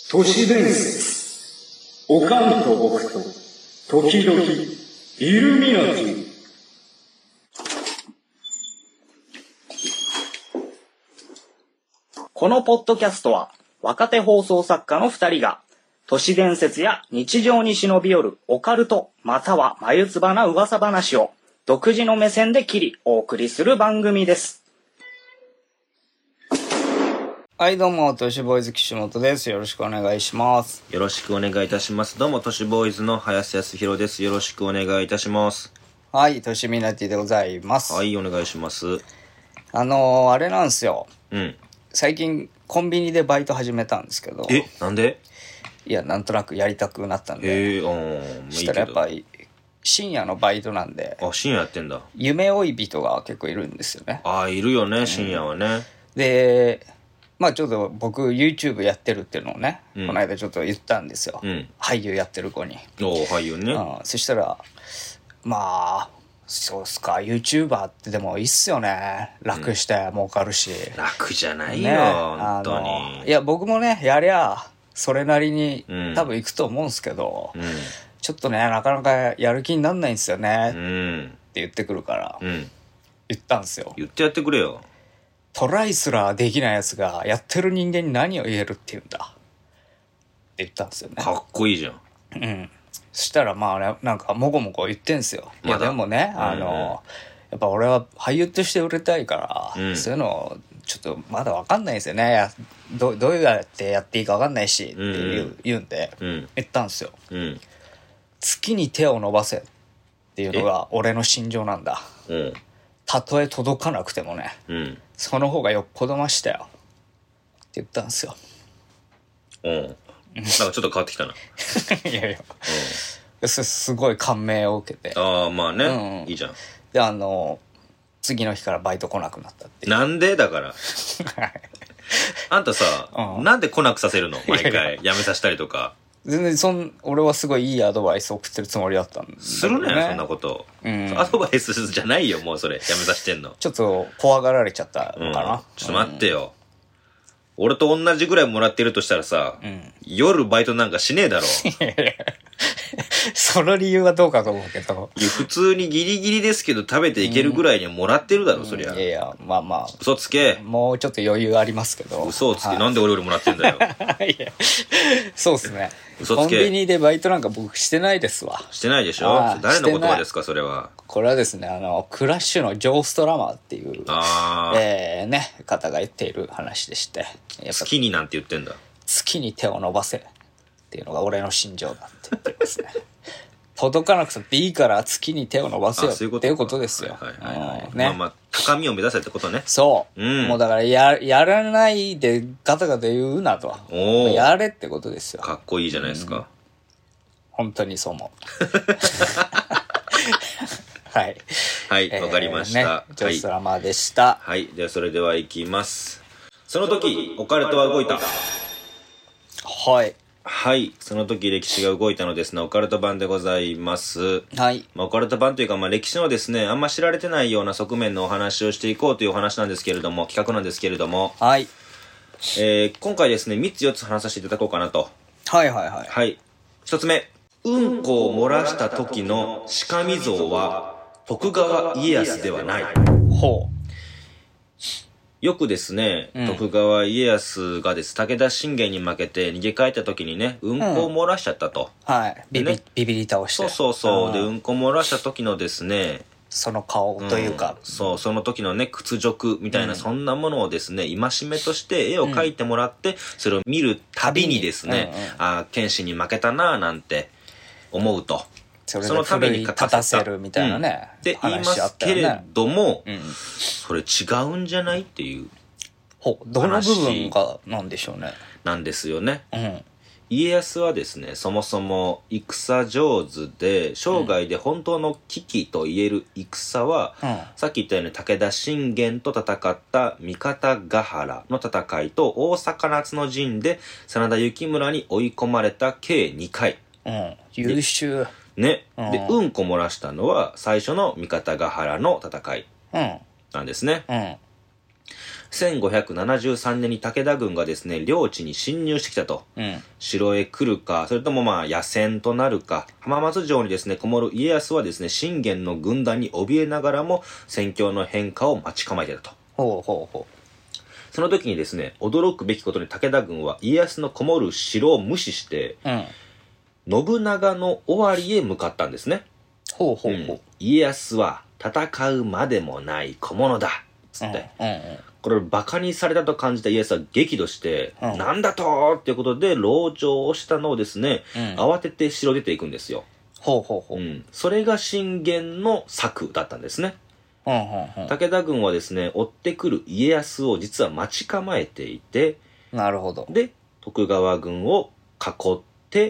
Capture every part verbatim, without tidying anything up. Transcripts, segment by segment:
都市伝説。おかんと僕と時々イルミナティ。 このポッドキャストは若手放送作家のふたりが都市伝説や日常に忍び寄るオカルトまたは眉唾な噂話を独自の目線で切りお送りする番組です。はいどうも、都市ボーイズ岸本です。よろしくお願いします。 よろしくお願いいたします。どうも都市ボーイズの林康弘です。よろしくお願いいたします。 はい、都市ミナティでございます。 はい、お願いします。 あのー、あれなんですよ。 うん。 最近コンビニでバイト始めたんですけど。 え、なんで？ いや、なんとなくやりたくなったんで。 へえ、うん。 そしたらやっぱり深夜のバイトなんで。 あ、深夜やってんだ。 夢追い人が結構いるんですよね。 あ、いるよね、深夜はね。うん、 で、まあちょっと僕 YouTube やってるっていうのをね、うん、この間ちょっと言ったんですよ。うん、俳優やってる子に。 お俳優ね、 うん。そしたら、まあ、そうっすか、YouTuber ってでもいいっすよね。楽して儲かるし。 うん、楽じゃないよ、 ね、 本当に。 いや、僕もね、やりゃ、それなりに多分行くと思うんすけど、うん、ちょっとね、なかなかやる気になんないんですよね。うん、って言ってくるから、うん、言ったんですよ。 言ってやってくれよ。 トライすらできないやつがやってる人間に何を言えるって言うんだって言ったんですよね。 かっこいいじゃん。 うん。そしたらまあね、なんかもごもご言ってんすよ。ま、いやでもね、あの、うんうん、やっぱ俺は俳優として売れたいから、うん、そういうのちょっとまだわかんないんですよね。ど, どうやってやっていいかわかんないしって言 う,、うんうん、言うんで、うん、言ったんですよ、うん。月に手を伸ばせっていうのが俺の心情なんだ。うん、たとえ届かなくてもね、うん、その方がよっぽどましたよって言ったんですよ。 うん。なんかちょっと変わってきたな。 いやいや、うん、す, すごい感銘を受けて。 ああ、まあね、うん、いいじゃん。 で、あの次の日からバイト来なくなったっていう。 なんでだからあんたさ、うん、なんで来なくさせるの毎回。いやいや、辞めさせたりとか。 全然そん俺はすごいいいアドバイスを送ってるつもりだったんだ、ね、 するねそんなこと、うん、アドバイスじゃないよもうそれ。辞めさせてんのちょっと怖がられちゃったのかな、うん、 ちょっと待ってよ、うん、俺と同じぐらいもらってるとしたらさ、うん、夜バイトなんかしねえだろその理由はどうかと思うけど。 いや普通にギリギリですけど食べていけるぐらいにはもらってるだろ、うん、そりゃ。 いやいや、まあまあ嘘つけ。 もうちょっと余裕ありますけど。 嘘をつけ、はい、なんで俺よりもらってんだよいやそうっすね。 嘘つけ。 コンビニでバイトなんか僕してないですわ。 してないでしょ。誰の言葉ですかそれは。 これはですね、あのクラッシュのジョー・ストラマーっていうあ、えー、ね方が言っている話でして、やっぱ月になんて言ってんだ。 月に手を伸ばせっていうのが俺の心情だって言ってますね届かなくたっていいから月に手を伸ばせよっていうことですよ。 はいはいはいはい、ね、まあまあ高みを目指せってことね。 そう、うん、もうだからややらないでガタガタ言うなと。おやれってことですよ。 かっこいいじゃないですか、うん、 本当にそう思うはいはいわ、えー、かりました、 ね、ジョーストラマーでした。 はい、はい、ではそれではいきます。その時オカルトは動いた。 はいはい。その時歴史が動いたのですね、オカルト版でございます。 はい。 まあ、オカルト版というか、まあ、歴史のですね、あんま知られてないような側面のお話をしていこうというお話なんですけれども、企画なんですけれども。 はい。 えー、今回ですね、みっつよっつ話させていただこうかなと。 はいはいはい。 はい。ひとつめ。うんこを漏らした時の鹿見像は、徳川家康ではない。 ほう。 よくですね、うん、徳川家康がです、武田信玄に負けて逃げ帰った時にね、うんこを漏らしちゃったと。 うん、はい。ビビ、ね、ビビり倒して。 そうそうそう。で、うんこ漏らした時のですね、 その顔というか、 うん、そう、その時のね、屈辱みたいな、うん、そんなものをですね、戒めとして絵を描いてもらって、うん、それを見るたびにですね、うんうん、あ、剣士に負けたなぁなんて思うと。 それで奮い立たせるみたいなね、 うん、って言いますけれども、うん、それ違うんじゃないっていうほう、どの部分がなんでしょうね。 なんですよね、うん、家康はですね、そもそも戦上手で生涯で本当の危機と言える戦は、うん、さっき言ったように武田信玄と戦った三方ヶ原の戦いと大坂夏の陣で真田幸村に追い込まれた計にかい、 うん、優秀ね、うん、でうんこ漏らしたのは最初の三方ヶ原の戦いなんですね、うんうん、 せんごひゃくななじゅうさんねんに武田軍がですね、領地に侵入してきたと。 うん。 城へ来るか、それともまあ野戦となるか、浜松城にですね、こもる家康はですね、信玄の軍団に怯えながらも、戦況の変化を待ち構えていたと。 ほうほうほその時にですね、驚くべきことに武田軍は家康のこもる城を無視して、 う。うん。 信長の尾張へ向かったんですね。 ほうほうほう。 うん家康は戦うまでもない小物だつって、 うんうんうん、 これをバカにされたと感じた家康は激怒して、 うん、 なんだとっていうことで籠城をしたのをですね、うん、慌てて城出ていくんですよ。 ほうほうほう、 うん、それが信玄の策だったんですね。 うんうんうん、 武田軍はですね、追ってくる家康を実は待ち構えていて、 なるほど。 で徳川軍を囲って、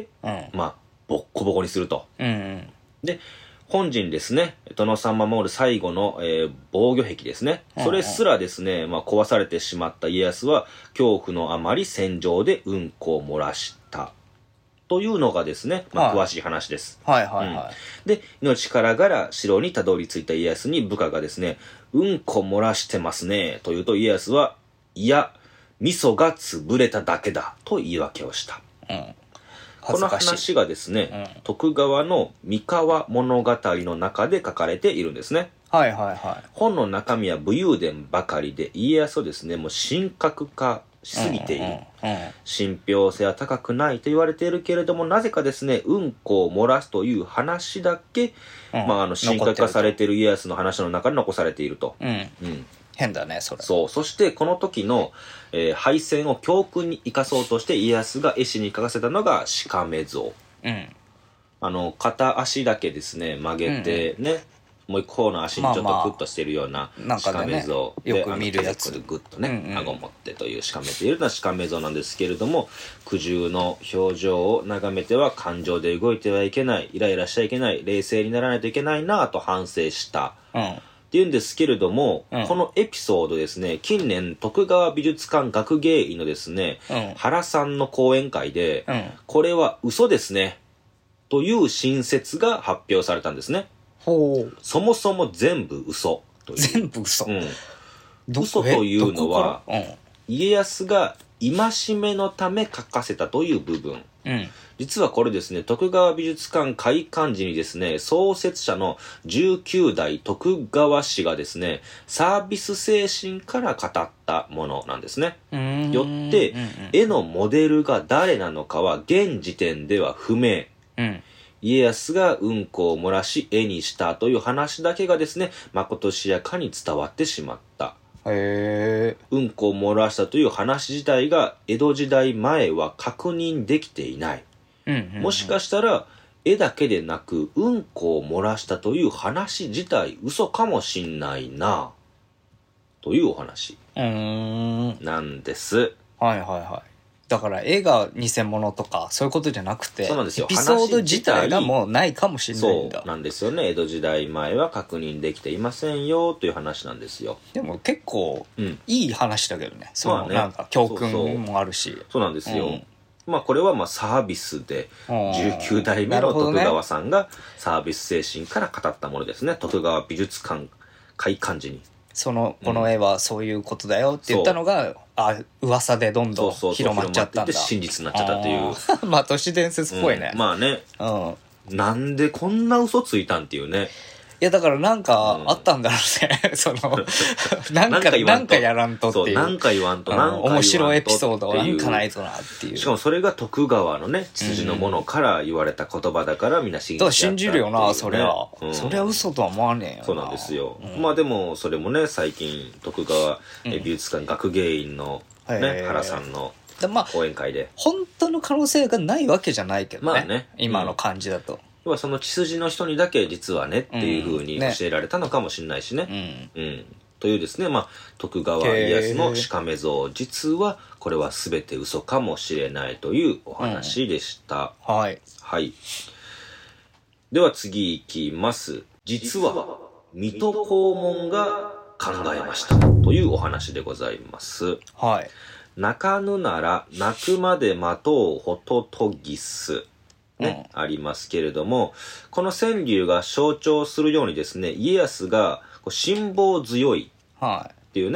うん、 まあボッコボコにすると。 うんうん、で本陣ですね、殿さん守る最後の、えー、防御壁ですね、それすらですね、まあ、壊されてしまった家康は恐怖のあまり戦場でうんこを漏らしたというのがですね、まあ、詳しい話です。 はいはいはい、はいうん、で命からがら城にたどり着いた家康に部下がですね、うんこ漏らしてますねというと、家康はいや味噌が潰れただけだと言い訳をした。うん、この話がですね、うん、徳川の三河物語の中で書かれているんですね。 はいはいはい。 本の中身は武勇伝ばかりで、家康をですね、もう神格化しすぎている。うんうんうん、信憑性は高くないと言われているけれども、なぜかですね、うんこを漏らすという話だけ、うん、まあ、あの、神格化されている家康の話の中に残されていると。うん。 うん変だね、それ。 そう。そして、この時の、えー、敗戦を教訓に生かそうとして、家康が絵師に描かせたのが、鹿目像。うん。あの、片足だけですね、曲げて、ね、うんうん、もう一方の足にちょっとクッとしてるような鹿目像。 まあまあ、よく見るやつ。 で、グッとね、うんうん、顎持ってという鹿目ているのは鹿目像なんですけれども、苦渋の表情を眺めては、感情で動いてはいけない、イライラしちゃいけない、冷静にならないといけないなぁと反省した。うん。っていうんですけれども、うん、このエピソードですね、近年徳川美術館学芸員のですね、うん、原さんの講演会で、うん、これは嘘ですねという新説が発表されたんですね。ほう。そもそも全部嘘という。 全部嘘。うん。 嘘というのは、うん、家康が戒めのため書かせたという部分。うん、実はこれですね、徳川美術館開館時にですね、創設者のじゅうきゅう代徳川氏がですね、サービス精神から語ったものなんですね。よって、うんうん、絵のモデルが誰なのかは現時点では不明。うん、家康がうんこを漏らし絵にしたという話だけがですね、まことしやかに伝わってしまった。へー。うんこを漏らしたという話自体が江戸時代前は確認できていない。うんうんうん、もしかしたら絵だけでなくうんこを漏らしたという話自体嘘かもしんないなというお話なんです。 はいはいはい。だから絵が偽物とかそういうことじゃなくて、 そうなんですよ。 エピソード自体がもうないかもしれないんだ。 そうなんですよね。江戸時代前は確認できていませんよという話なんですよ。 でも結構いい話だけどね。うん、そのなんか教訓もあるし。 そうそう、そうなんですよ。うん、まあこれはまあサービスでじゅうきゅう代目の徳川さんがサービス精神から語ったものですね。徳川美術館開館時に。 そのこの絵はそういうことだよって言ったのが、うん、あ噂でどんどん広まっちゃったんだ。 真実になっちゃったという。 まあ都市伝説っぽいね。 うん、まあね、うん。なんでこんな嘘ついたんっていうね。 いやだからなんかあったんだろうね。うん、そのなんかなんかやらんとっていう。 なんか言わんと、なんか言わんと。 面白いエピソードなんかないとなっていう。 しかもそれが徳川のね、筋のものから言われた言葉だからみんな信じちゃった、ね。 信じるよな、そりゃ、うん。そりゃ嘘とは思わねえよな。 そうなんですよ。うん、まあでもそれもね、最近徳川美術館学芸員のね、原さんの講演会で。 本当の可能性がないわけじゃないけどね。まあね。今の感じだと。 要はその血筋の人にだけ実はねっていう風に教えられたのかもしれないしね。うん。うん、というですね、まあ、徳川家康の鹿目像、実はこれは全て嘘かもしれないというお話でした。うん、はい。はい。では次いきます。実は、水戸黄門が考えましたというお話でございます。はい。泣かぬなら泣くまで待とうホトトギス。ね、うん、ありますけれども、この川柳が象徴するようにですね、家康がこう辛抱強いっていうね、はい、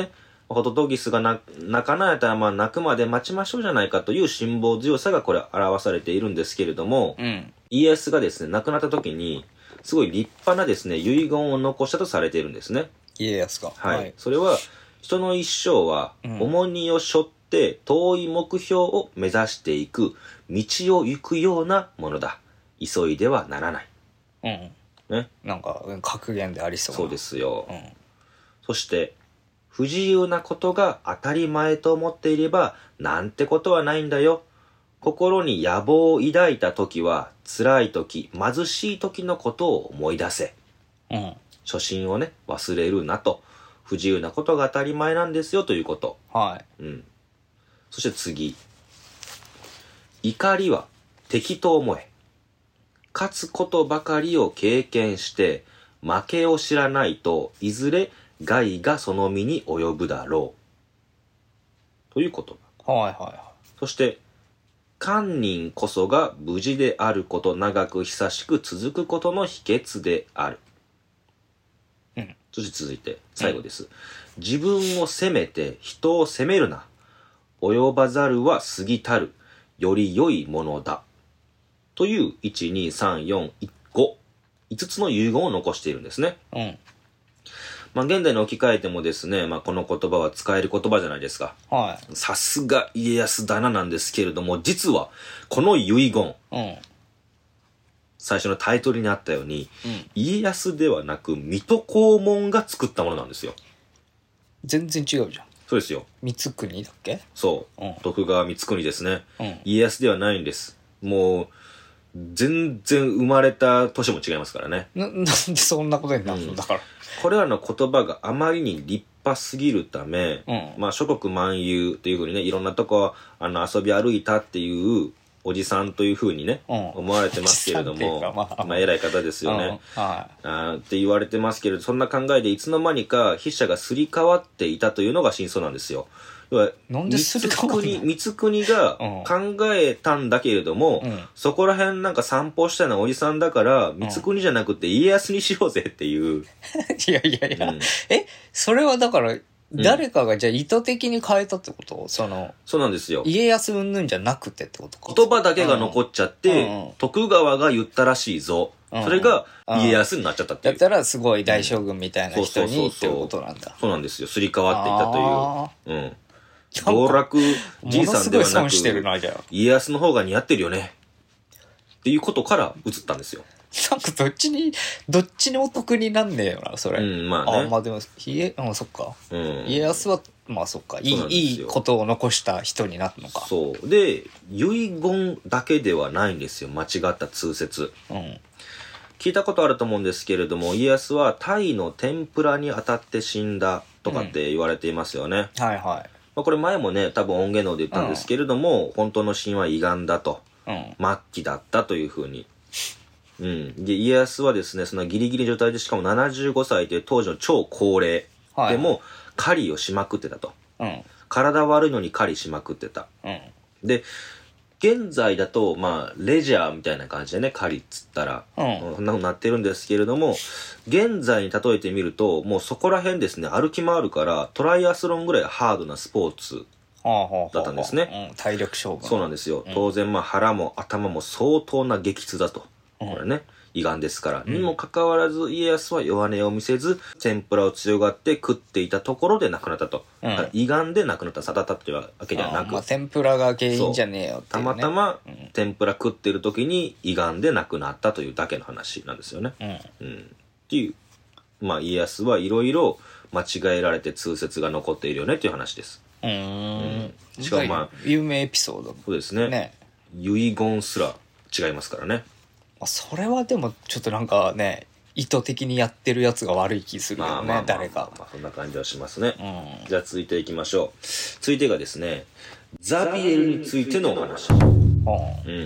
ホトトギスがな泣かないやったらまあ泣くまで待ちましょうじゃないかという辛抱強さがこれ表されているんですけれども、 うん、 家康がですね亡くなった時にすごい立派なですね遺言を残したとされているんですね。 家康が、 はい、 はい、 それは人の一生は重荷を背負って遠い目標を目指していく道を行くようなものだ。急いではならない。 うんね、 なんか格言でありそうな。 そうですよ、 うん、 そして不自由なことが当たり前と思っていればなんてことはないんだよ。心に野望を抱いた時は辛い時貧しい時のことを思い出せ、 うん、 初心をね忘れるなと。不自由なことが当たり前なんですよということ。 はい、 うん、そして次、怒りは敵と思え。勝つことばかりを経験して負けを知らないといずれ害がその身に及ぶだろうということ。 はいはいはい。 そして堪忍こそが無事であること、長く久しく続くことの秘訣である。 うん、 そして続いて最後です、うん、自分を責めて人を責めるな。及ばざるは過ぎたる。より良いものだ。といういち、に、さん、よん、ご、いつつの遺言を残しているんですね。 うん。 まあ現代に置き換えてもですね、まあこの言葉は使える言葉じゃないですか。 はい。 さすが家康だななんですけれども、実はこの遺言、 うん。 最初のタイトルにあったように、 うん、 家康ではなく水戸黄門が作ったものなんですよ。 全然違うじゃん。 そうですよ。 光国だっけ？ そう。 うん、 徳川光圀ですね、 うん。 家康ではないんです。もう、全然生まれた年も違いますからね。 な、なんでそんなことになるの、うん、だから。 これらの言葉があまりに立派すぎるため、 うん、 まあ諸国漫遊というふうにね、いろんなとこあの遊び歩いたっていうおじさんというふうにね、うん、思われてますけれども、まあ、まあ偉い方ですよね、うんはい、あって言われてますけれど、そんな考えでいつの間にか筆者がすり替わっていたというのが真相なんですよ。要はなんですり替わるの？ 光国が考えたんだけれども、うん、そこら辺なんか散歩したようなおじさんだから光国じゃなくて家康にしようぜっていう、うん、いやいやいや、うん、えそれはだから誰かがじゃあ意図的に変えたってこと？そのそうなんですよ。 家康云々じゃなくてってことか。 言葉だけが残っちゃって、うんうん、徳川が言ったらしいぞ、うん、それが家康になっちゃったっていう。 だったらすごい大将軍みたいな人にっていうことなんだ。 そうなんですよ。すり替わっていたという。うん。道楽じいさんではなく家康の方が似合ってるよねっていうことから移ったんですよ。 なんかどっちにどっちにお得になんねえよなそれ。 うんまあね。 あまあでも家うんそっか、うん、家康はまあそっかいいいいことを残した人になるのか。 そうで遺言だけではないんですよ。間違った通説。うん。聞いたことあると思うんですけれども、家康は鯛の天ぷらに当たって死んだとかって言われていますよね。 うん、はいはい。 まあ、これ前もね多分音源の方で言ったんですけれども、うん、本当の死因は胃がんだと、うん、末期だったというふうに、うん、で家康はですねそのギリギリ状態でしかもななじゅうごさいという当時の超高齢でも、はい、狩りをしまくってたと、うん、体悪いのに狩りしまくってた、うん、で現在だとまあレジャーみたいな感じでね狩りっつったら、うん、そんなふうになってるんですけれども、現在に例えてみるともうそこら辺ですね歩き回るからトライアスロンぐらいハードなスポーツだったんですね、はあはあはあうん、 体力勝負。 そうなんですよ、うん、当然まあ腹も頭も相当な激痛だと、うん、これね胃がんですから、うん、にもかかわらず家康は弱音を見せず天ぷらを強がって食っていたところで亡くなったと、うん、胃がんで亡くなったさだったっていうわけではなく、 まあ、天ぷらが原因じゃねえよっていう、ね、 たまたま、うん、天ぷら食ってる時に胃がんで亡くなったというだけの話なんですよね、うんうん、っていうまあ家康はいろいろ間違えられて通説が残っているよねっていう話です。うーん、うん、しかもまあ有名エピソードそうですねね遺言すら違いますからね。 それはでもちょっとなんかね意図的にやってるやつが悪い気するよね、まあまあまあまあ、誰か、 まあ、そんな感じはしますね、うん、じゃあ続いていきましょう。続いてがですねザビエルについてのお話、うん、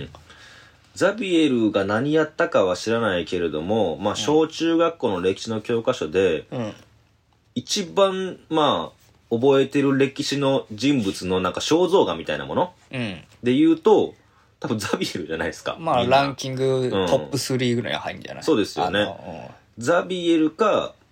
ザビエルが何やったかは知らないけれども、まあ、小中学校の歴史の教科書で、うん、一番まあ覚えてる歴史の人物のなんか肖像画みたいなもの、うん、で言うと多分ザビエルじゃないですか。 まあランキングトップスリーぐらい入るんじゃない、うん、 そうですよね。ザビエルか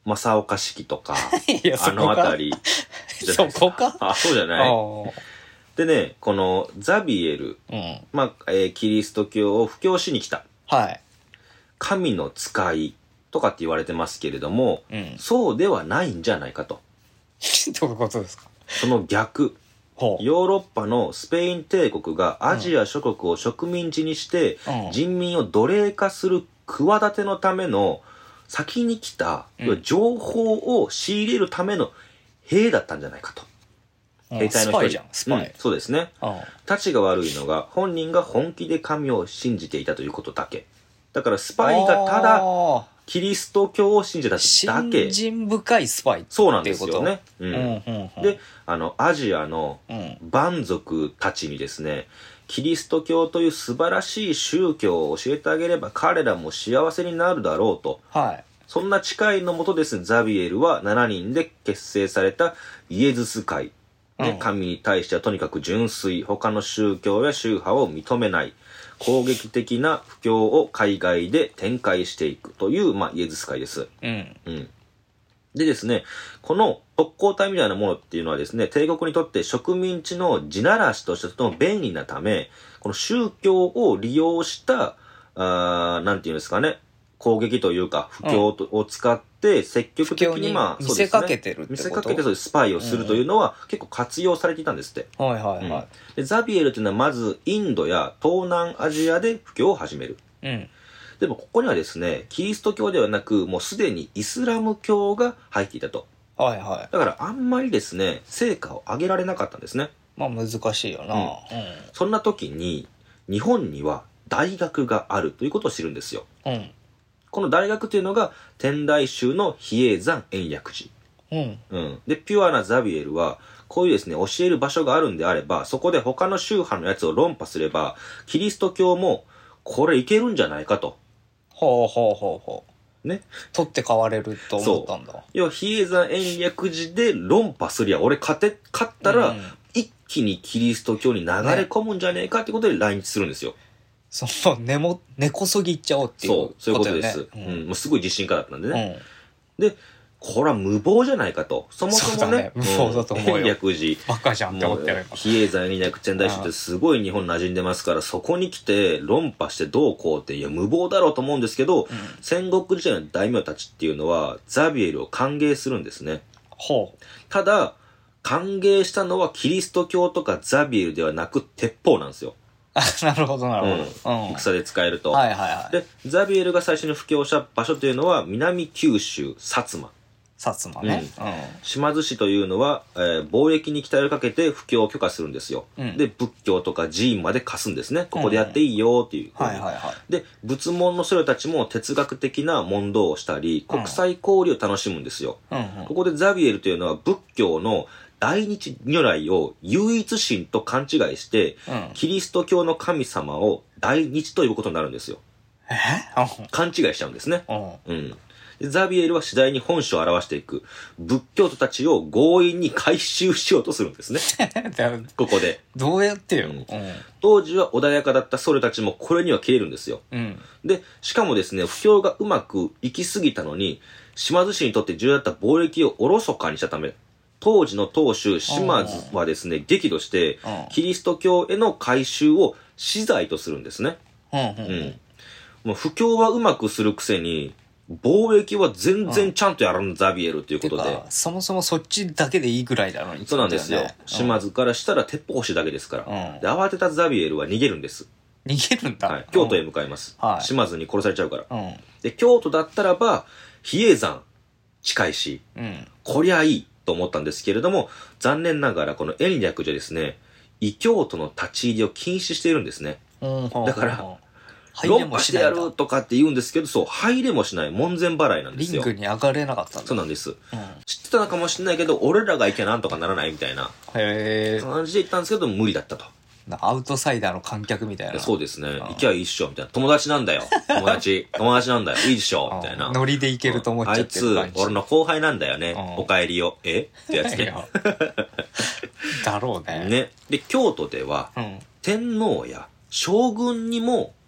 正岡式とか、 いやそあこかのあたりじゃないですそこかあ、そうじゃないおーでね、このザビエル、 うん。 まあ、えーキリスト教を布教しに来た。 はい。 神の使いとかって言われてますけれども、 うん。 そうではないんじゃないかと。 どういうことですか？ その逆。 ほう。 ヨーロッパのスペイン帝国がアジア諸国を植民地にしてうん人民を奴隷化する企てのための先に来たうん要は情報を仕入れるための兵だったんじゃないかと。 うん兵隊の一人。 スパイじゃん、スパイ。 うんそうですね。 うん。 たちが悪いのが本人が本気で神を信じていたということだけ。だからスパイがただあキリスト教を信じてーただけ信。心深いスパイっていうこと。 そうなんですよね。ううんんうんうん。 で、あの、アジアのうん。 蛮族たちにですね、キリスト教という素晴らしい宗教を教えてあげれば彼らも幸せになるだろうと。 はい。 そんな誓いのもとですね、ザビエルはしちにんで結成されたイエズス会。ねうん神に対してはとにかく純粋、他の宗教や宗派を認めない、攻撃的な布教を海外で展開していくという、まあ、イエズス会です。 うん。 うん。でですね、この特攻隊みたいなものっていうのはですね、帝国にとって植民地の地ならしとしてとても便利なため、この宗教を利用した、あーなんていうんですかね、攻撃というか、布教とを使って積極的に、まあ、 布教に見せかけてるってこと見せかけてそういうスパイをするというのは、結構活用されていたんですって。 はいはいはでザビエルというのはまずインドや東南アジアで布教を始める。 い。うん。 でもここにはですね、キリスト教ではなく、もうすでにイスラム教が入っていたと。 はいはい。 だからあんまりですね、成果を上げられなかったんですね。 まあ難しいよな。 うんうん。 そんな時に、日本には大学があるということを知るんですよ。 うん。 この大学というのが、天台宗の比叡山延暦寺。 うん。 うん。で、ピュアなザビエルは、こういうですね、教える場所があるんであれば、そこで他の宗派のやつを論破すれば、キリスト教も、これいけるんじゃないかと。 ほうほうほうほう。 ね。 取って代われると思ったんだ。 要は、比叡山延暦寺で論破すりゃ、俺勝て、勝ったら、 うん一気にキリスト教に流れ込むんじゃねえかってことで来日するんですよ。 その根も、根こそぎいっちゃおうっていうそう、そういうことよね。 です。うん、もうすごい自信家だったんでうん。 ね。で、これは無謀じゃないかと。そもそもね、 そうだね無謀だと思うよ延暦寺。 バカじゃんって思ってやれば。 比叡山延暦天台宗ってすごい日本馴染んでますから、そこに来て論破してどうこうって、いや、無謀だろうと思うんですけど、戦国時代の大名たちっていうのは、ザビエルを歓迎するんですね。 ほう。 ただ、歓迎したのはキリスト教とかザビエルではなく、鉄砲なんですよ。 あ、なるほどなるうんほど。うん。 戦で使えると。 はいはいはい。 で、ザビエルが最初に布教した場所というのは、南九州、薩摩。 薩摩ね。 島津市というのは、えー貿易に期待をかけて布教を許可するんですよ。 うんで、仏教とか寺院まで貸すんですね。ここでやっていいよっていう、 はいはいはい。 で、仏門の僧侶たちも哲学的な問答をしたり、国際交流を楽しむんですよ。 うんうん。 ここでザビエルというのは仏教の大日如来を唯一神と勘違いして、 うんキリスト教の神様を大日と呼ぶことになるんですよ。 え勘違いしちゃうんですね。 うん。 うん。でザビエルは次第に本性を表していく。仏教徒たちを強引に回収しようとするんですね。ここで。 どうやってよ。 うんうん。 当時は穏やかだった僧侶たちもこれには切れるんですよ。 うん。 で、しかもですね、布教がうまくいきすぎたのに、島津氏にとって重要だった貿易をおろそかにしたため、当時の当主島津はですね、激怒してうん、 キリスト教への改宗を死罪とするんですね。 うん。う。 うんん。もう布教はうまくするくせに、貿易は全然ちゃんとやらんザビエルということで。 てか、そもそもそっちだけでいいぐらいだのに。 そうなんですよ。島津からしたら鉄砲欲しいだけですから。 うんで、慌てたザビエルは逃げるんです。 逃げるんだ。 はい。京都へ向かいます。 はい島津に殺されちゃうから。 うん。 で、京都だったらば、比叡山近いし、 うん。 こりゃいいと思ったんですけれども、残念ながらこの延暦寺ですね、異教徒の立ち入りを禁止しているんですね。 うん。 だから入れ論破しもしてないんだやるとかって言うんですけど、そう、入れもしない門前払いなんですよ。 リングに上がれなかったんだ。 そうなんです。 うん。 知ってたのかもしれないけど、俺らが行けばなんとかならないみたいなへえ。 感じで言ったんですけど、無理だったと。 アウトサイダーの観客みたいな。 そうですね。 ん行きゃいいっしょ、みたいな。友達なんだよ。友達。友達なんだよ。いいっしょ、みたいな。 ノリでいけると思っちゃってるあいつ感、じ。 俺の後輩なんだよね。 うんお帰りよ。えってやつで。 いやだろうね。 ね。で、京都では、 うん。 天皇や将軍にも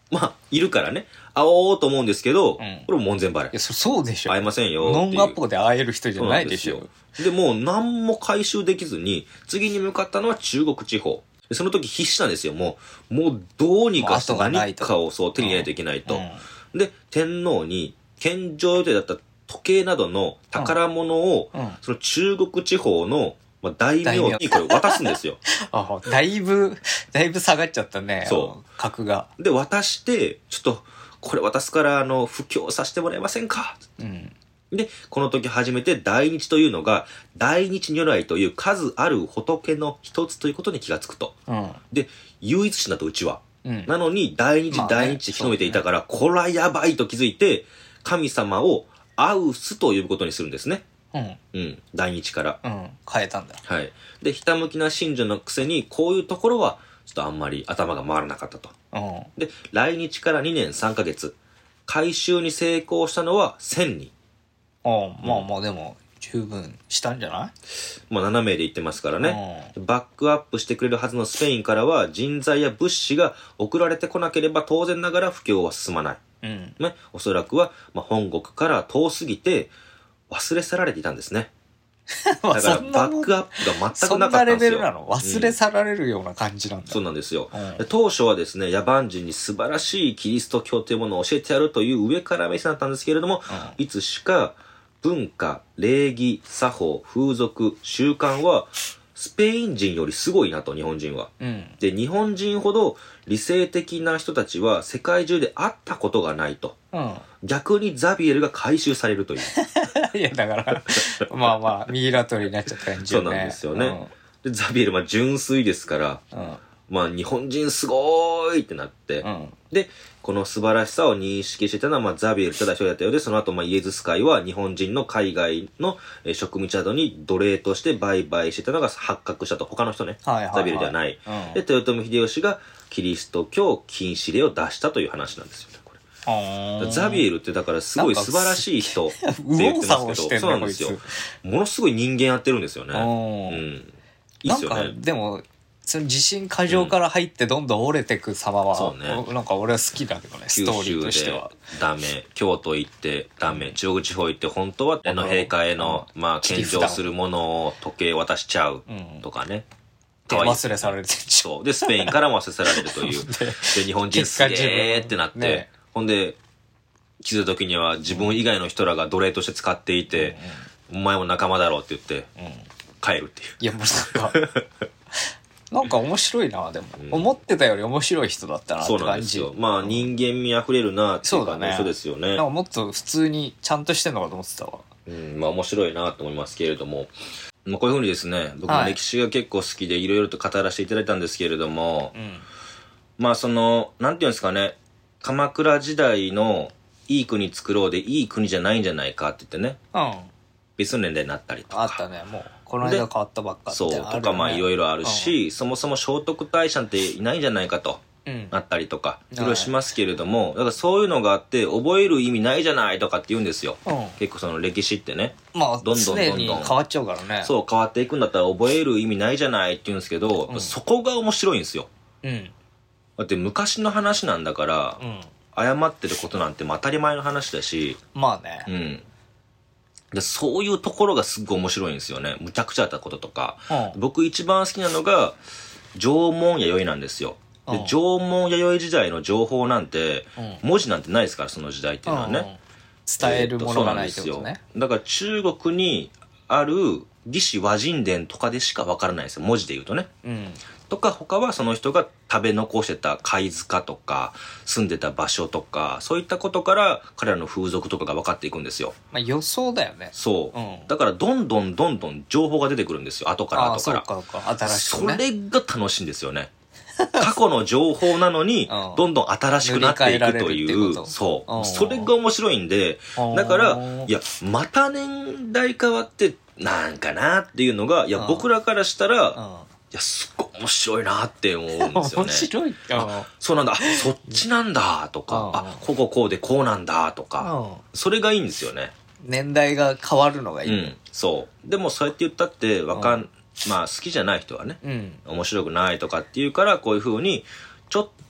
まあ、いるからね、会おうと思うんですけど、うん、これも門前払い。いや、そ、そうでしょ。 会えませんよ。 ノンアポで会える人じゃないでしょ。 で, で、もう何も回収できずに、次に向かったのは中国地方。その時必死なんですよ。もう、もうどうにかして何かをそう手に入れないといけないと。うんうん、で、天皇に、献上予定だった時計などの宝物を、うんうん、その中国地方の、まあ、大名にこれ渡すんですよ。 あ、だいぶ、だいぶ下がっちゃったね。そう。格が。 で、渡して、ちょっと、これ渡すから、あの、布教させてもらえませんか、うん、で、この時初めて大日というのが、大日如来という数ある仏の一つということに気がつくと。うん、で、唯一神だとうちは。うん、なのに、大日、大日広めていたから、まあね、こらやばいと気づいて、神様をアウスと呼ぶことにするんですね。うん。うん。大日から。 うん。変えたんだ。 はい。で、ひたむきな信者のくせに、こういうところは、ちょっとあんまり頭が回らなかったと。うん。で、来日からにねんさんかげつ。回収に成功したのはせんにん。 ああ、まあまあでも、十分したんじゃない？ まあななめいで行ってますからね。うん、バックアップしてくれるはずのスペインからは、人材や物資が送られてこなければ当然ながら布教は進まない。うん。ね。おそらくは、まあ本国から遠すぎて、忘れ去られていたんですね。だからバックアップが全くなかったんですよ。そんなレベルなの？ 忘れ去られるような感じなんだ。 うん、そうなんですよ、うん。当初はですね、野蛮人に素晴らしいキリスト教というものを教えてやるという上から目線だったんですけれども、うん、いつしか文化、礼儀、作法、風俗、習慣はスペイン人よりすごいなと、日本人は。うん、で、日本人ほど理性的な人たちは世界中で会ったことがないと。うん、逆にザビエルが回収されるという。 いや、だから、まあまあ、ミイラ取りになっちゃった感じよね。 そうなんですよね。うん、でザビエル、まあ純粋ですから、うん、まあ日本人すごーいってなって、うん、で、この素晴らしさを認識していたのは、まあザビエルただ一人だったようで、その後、まあイエズス会は日本人の海外の植民地などに奴隷として売買していたのが発覚したと。他の人ね。はいはいはい、ザビエルではない、うん。で、豊臣秀吉がキリスト教禁止令を出したという話なんですよね。ザビエルってだからすごい素晴らしい人って言ってますけど、そうなんですよ。ものすごい人間やってるんですよね。うん。 いいっすよね。なんかでも、その自信過剰から入ってどんどん折れてく様は、そうね、なんか俺は好きだけどね、ストーリーとしては。 ダメ。京都行ってダメ。中国地方行って本当は天皇陛下への、まあ、献上するものを時計渡しちゃうとかね。 で忘れ去られてる。 そう。で、スペインからも忘れ去られるという。で、日本人すげーってなって、ほんで、気づいた時には自分以外の人らが奴隷として使っていて、うんうん、お前も仲間だろうって言って、うん、帰るっていう。 いや、もうなんか、なんか面白いな、でも、うん。思ってたより面白い人だったなって感じ。そうなんですよ。 まあ人間味あふれるなっていう感じの人ですよね。 なんかもっと普通にちゃんとしてんのかと思ってたわ。 うん、まあ面白いなと思いますけれども。まあこういうふうにですね、僕も歴史が結構好きでいろいろと語らせていただいたんですけれども、うん、まあその、なんていうんですかね、鎌倉時代のいい国作ろうでいい国じゃないんじゃないかって言ってね。うん。別の年代になったりとか。 あったね、もう。この間変わったばっかってあるよね。 そう、とかまあいろいろあるし、うん、そもそも聖徳太子なんていないんじゃないかと。うん、なったりとか、いろいろしますけれども、だからそういうのがあって、覚える意味ないじゃないとかって言うんですよ。うん、結構その歴史ってね。 まあ、どんどんどんどん。常に変わっちゃうからね。 そう、変わっていくんだったら覚える意味ないじゃないって言うんですけど、うん、そこが面白いんですよ。うん。だって昔の話なんだから、うん、謝ってることなんて当たり前の話だし。 まあね。 うん。でそういうところがすっごい面白いんですよね。むちゃくちゃあったこととか。うん、僕一番好きなのが、縄文弥生なんですよ。で、縄文弥生時代の情報なんて、うん、文字なんてないですから、その時代っていうのはね。うん、 伝えるものがないってことね。 えー、だから中国にある魏志倭人伝とかでしかわからないですよ。文字で言うとね。うん、とか、他はその人が食べ残してた貝塚とか、住んでた場所とか、そういったことから彼らの風俗とかが分かっていくんですよ。 まあ予想だよね。 そう。うん、だからどんどんどんどん情報が出てくるんですよ。後から後から。 あ、そうか、新しくね。 それが楽しいんですよね。過去の情報なのに、どんどん新しくなっていくという、そう。それが面白いんで、だから、いや、また年代変わって、なんかなっていうのが、いや、僕らからしたら、いや、すっごい面白いなって思うんですよね。 面白いあ、そうなんだ。あ、そっちなんだとか、あ、こここうでこうなんだとか、それがいいんですよね。 年代が変わるのがいい。うん、 そう。でもそうやって言ったって、わかん、まあ好きじゃない人はね、うん、面白くないとかっていうから、こういう風に、ちょっ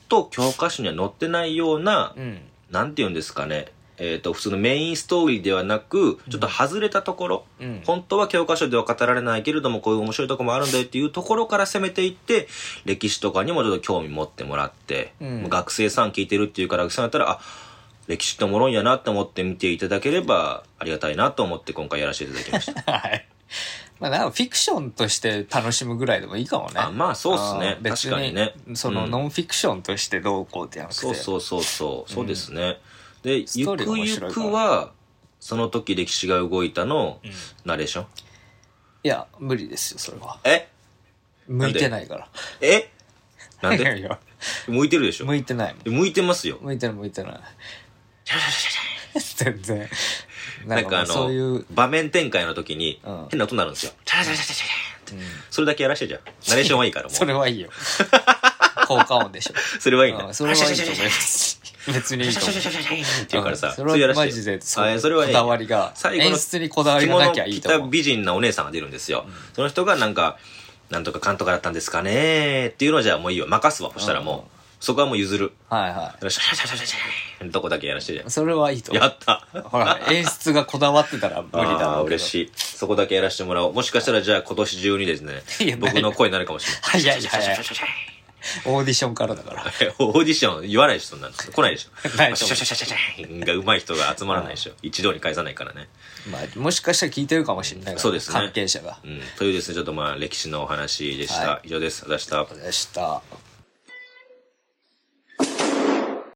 と教科書には載ってないような、 うん、 なんていうんですかね、えーと、普通のメインストーリーではなくちょっと外れたところ、うん、本当は教科書では語られないけれどもこういう面白いところもあるんだよっていうところから攻めていって歴史とかにもちょっと興味持ってもらって、うん、学生さん聞いてるっていうから学生さんだったらあ歴史っておもろいんやなって思って見ていただければありがたいなと思って今回やらせていただきましたはいまあなんかフィクションとして楽しむぐらいでもいいかもね。 あまあそうっすね。確かにね。 そのノンフィクションとしてどうこうってなくて、 そうそうそうそうそうですね。うん、でゆくゆくはその時歴史が動いたのナレーション、うん、 いや無理ですよそれは。 え向いてないから。 えなんでいやいや向いてるでしょ。 向いてない。 向いてますよ。 向いてない向いてない。全然なんかあのそういう場面展開の時に変な音になるんですよ。チャラチャラチャラチャラって、うん、それだけやらしてじゃん。ナレーションはいいからもう。 それはいいよ。効果音でしょ。 それはいいんだ。 それはいいと思う。別にいいと思う。 って言うからさ、 それはマジでそれこだわりが演出にこだわりがなきゃいいと思う。 着た美人なお姉さんが出るんですよ。その人がなんかなんとかかんとかだったんですかねっていうのはじゃあもういいよ任すわ。そしたらもう。そこはもう譲る。 はいはい。 シャシャシャシャシャシャとこだけやらしてじゃん。 それはいいと思う。 やった。 ほら、演出がこだわってたら無理だろうけど。 あ嬉しい。そこだけやらしてもらおう。もしかしたらじゃあ今年中にですね、僕の声になるかもしれない。 早い早い。オーディションからだから。 オーディション言わない人なんですよ。来ないでしょ。 ないシャシャシャシャシャが上手い人が集まらないでしょ。一度に返さないからね。 まあ、もしかしたら聞いてるかもしれないから、 そうですね。 関係者が。 うん。というですね、ちょっとまあ歴史のお話でした。はい、以上です。ありがとうございました。 ありがとうございました。